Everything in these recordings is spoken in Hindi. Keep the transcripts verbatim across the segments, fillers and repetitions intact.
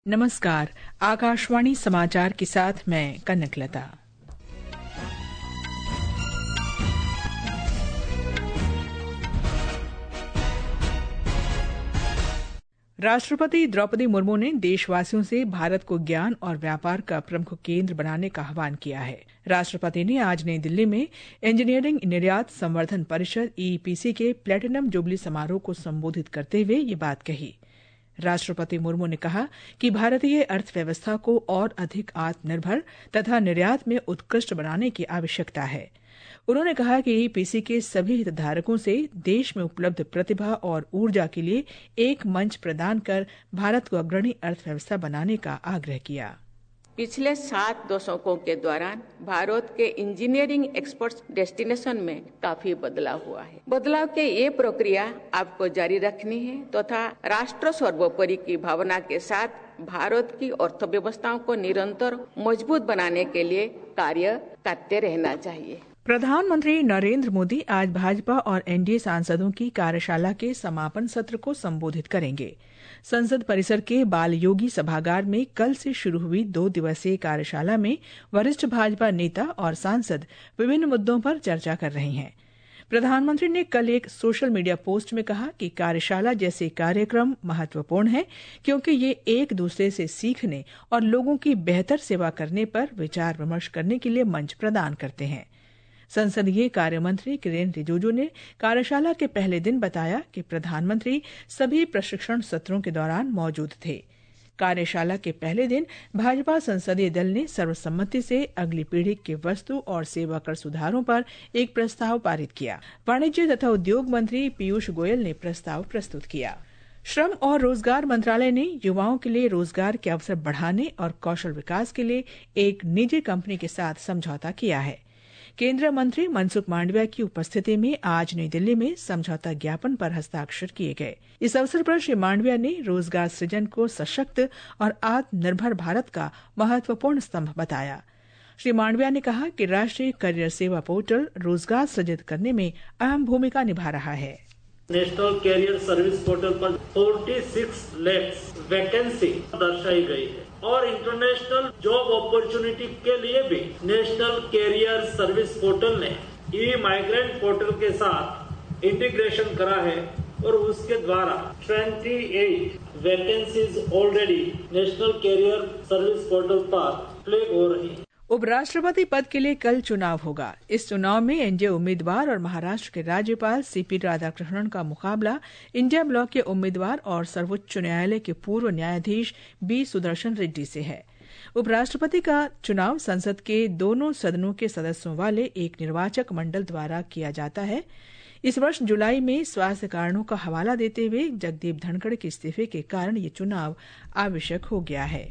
नमस्कार, आकाशवाणी समाचार के साथ मैं कनकलता। राष्ट्रपति द्रौपदी मुर्मू ने देशवासियों से भारत को ज्ञान और व्यापार का प्रमुख केंद्र बनाने का आह्वान किया है। राष्ट्रपति ने आज नई दिल्ली में इंजीनियरिंग निर्यात संवर्धन परिषद ई पी सी के प्लेटिनम जुबली समारोह को संबोधित करते हुए ये बात कही। राष्ट्रपति मुर्मू ने कहा कि भारतीय अर्थव्यवस्था को और अधिक आत्मनिर्भर तथा निर्यात में उत्कृष्ट बनाने की आवश्यकता है। उन्होंने कहा कि ई पी सी के सभी हितधारकों से देश में उपलब्ध प्रतिभा और ऊर्जा के लिए एक मंच प्रदान कर भारत को अग्रणी अर्थव्यवस्था बनाने का आग्रह किया। पिछले सात दशकों के दौरान भारत के इंजीनियरिंग एक्सपर्ट्स डेस्टिनेशन में काफी बदलाव हुआ है। बदलाव के ये प्रक्रिया आपको जारी रखनी है तथा तो राष्ट्र सर्वोपरि की भावना के साथ भारत की अर्थव्यवस्थाओं को निरंतर मजबूत बनाने के लिए कार्य करते रहना चाहिए। प्रधानमंत्री नरेंद्र मोदी आज भाजपा और एन डी ए सांसदों की कार्यशाला के समापन सत्र को संबोधित करेंगे। संसद परिसर के बाल योगी सभागार में कल से शुरू हुई दो दिवसीय कार्यशाला में वरिष्ठ भाजपा नेता और सांसद विभिन्न मुद्दों पर चर्चा कर रहे हैं। प्रधानमंत्री ने कल एक सोशल मीडिया पोस्ट में कहा कि कार्यशाला जैसे कार्यक्रम महत्वपूर्ण है क्योंकि ये एक दूसरे से सीखने और लोगों की बेहतर सेवा करने पर विचार विमर्श करने के लिए मंच प्रदान करते हैं। संसदीय कार्य मंत्री किरेन रिजिजू ने कार्यशाला के पहले दिन बताया कि प्रधानमंत्री सभी प्रशिक्षण सत्रों के दौरान मौजूद थे। कार्यशाला के पहले दिन भाजपा संसदीय दल ने सर्वसम्मति से अगली पीढ़ी के वस्तु और सेवा कर सुधारों पर एक प्रस्ताव पारित किया। वाणिज्य तथा उद्योग मंत्री पीयूष गोयल ने प्रस्ताव प्रस्तुत किया। श्रम और रोजगार मंत्रालय ने युवाओं के लिए रोजगार के अवसर बढ़ाने और कौशल विकास के लिए एक निजी कंपनी के साथ समझौता किया है। केंद्रीय मंत्री मनसुख मांडविया की उपस्थिति में आज नई दिल्ली में समझौता ज्ञापन पर हस्ताक्षर किए गए। इस अवसर पर श्री मांडविया ने रोजगार सृजन को सशक्त और आत्मनिर्भर भारत का महत्वपूर्ण स्तंभ बताया। श्री मांडविया ने कहा कि राष्ट्रीय करियर सेवा पोर्टल रोजगार सृजित करने में अहम भूमिका निभा रहा है। नेशनल कैरियर सर्विस पोर्टल पर छियालीस लाख वैकेंसी दर्शाई गई है और इंटरनेशनल जॉब अपॉर्चुनिटी के लिए भी नेशनल कैरियर सर्विस पोर्टल ने ई माइग्रेंट पोर्टल के साथ इंटीग्रेशन करा है और उसके द्वारा अट्ठाईस vacancies already national career service portal पर फ्लैग हो रही है। उपराष्ट्रपति पद के लिए कल चुनाव होगा। इस चुनाव में एन डी ए उम्मीदवार और महाराष्ट्र के राज्यपाल सी पी राधाकृष्णन का मुकाबला इंडिया ब्लॉक के उम्मीदवार और सर्वोच्च न्यायालय के पूर्व न्यायाधीश बी सुदर्शन रेड्डी से है। उपराष्ट्रपति का चुनाव संसद के दोनों सदनों के सदस्यों वाले एक निर्वाचक मंडल द्वारा किया जाता है। इस वर्ष जुलाई में स्वास्थ्य कारणों का हवाला देते हुए जगदीप धनखड़ के इस्तीफे के कारण ये चुनाव आवश्यक हो गया है।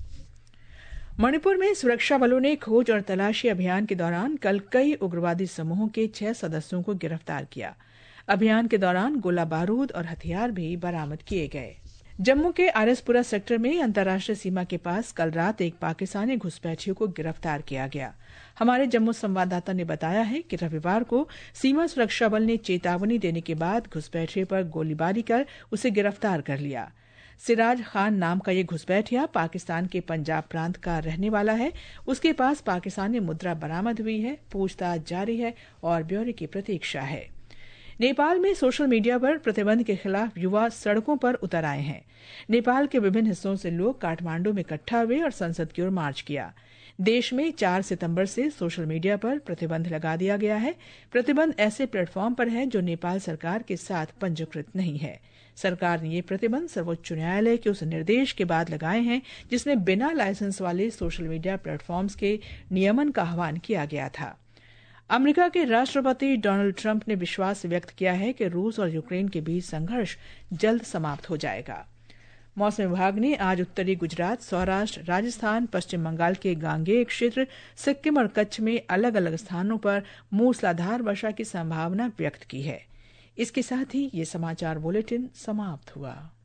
मणिपुर में सुरक्षा बलों ने खोज और तलाशी अभियान के दौरान कल कई उग्रवादी समूहों के छह सदस्यों को गिरफ्तार किया। अभियान के दौरान गोला बारूद और हथियार भी बरामद किए गए। जम्मू के आरएसपुरा सेक्टर में अंतर्राष्ट्रीय सीमा के पास कल रात एक पाकिस्तानी घुसपैठियों को गिरफ्तार किया गया। हमारे जम्मू संवाददाता ने बताया है कि रविवार को सीमा सुरक्षा बल ने चेतावनी देने के बाद घुसपैठिए पर गोलीबारी कर उसे गिरफ्तार कर लिया। सिराज खान नाम का ये घुसपैठिया पाकिस्तान के पंजाब प्रांत का रहने वाला है। उसके पास पाकिस्तानी मुद्रा बरामद हुई है। पूछताछ जारी है और ब्यौरे की प्रतीक्षा है। नेपाल में सोशल मीडिया पर प्रतिबंध के खिलाफ युवा सड़कों पर उतर आए हैं। नेपाल के विभिन्न हिस्सों से लोग काठमांडू में इकट्ठा हुए और संसद की ओर मार्च किया। देश में चार सितंबर से सोशल मीडिया पर प्रतिबंध लगा दिया गया है। प्रतिबंध ऐसे प्लेटफॉर्म पर है जो नेपाल सरकार के साथ पंजीकृत नहीं है। सरकार ने ये प्रतिबंध सर्वोच्च न्यायालय के उस निर्देश के बाद लगाए हैं जिसमें बिना लाइसेंस वाले सोशल मीडिया प्लेटफॉर्म्स के नियमन का आह्वान किया गया था। अमेरिका के राष्ट्रपति डोनाल्ड ट्रंप ने विश्वास व्यक्त किया है कि रूस और यूक्रेन के बीच संघर्ष जल्द समाप्त हो जाएगा। मौसम विभाग ने आज उत्तरी गुजरात, सौराष्ट्र, राजस्थान, पश्चिम बंगाल के गांगेय क्षेत्र, सिक्किम और कच्छ में अलग अलग स्थानों पर मूसलाधार वर्षा की संभावना व्यक्त की है। इसके साथ ही ये समाचार बुलेटिन समाप्त हुआ।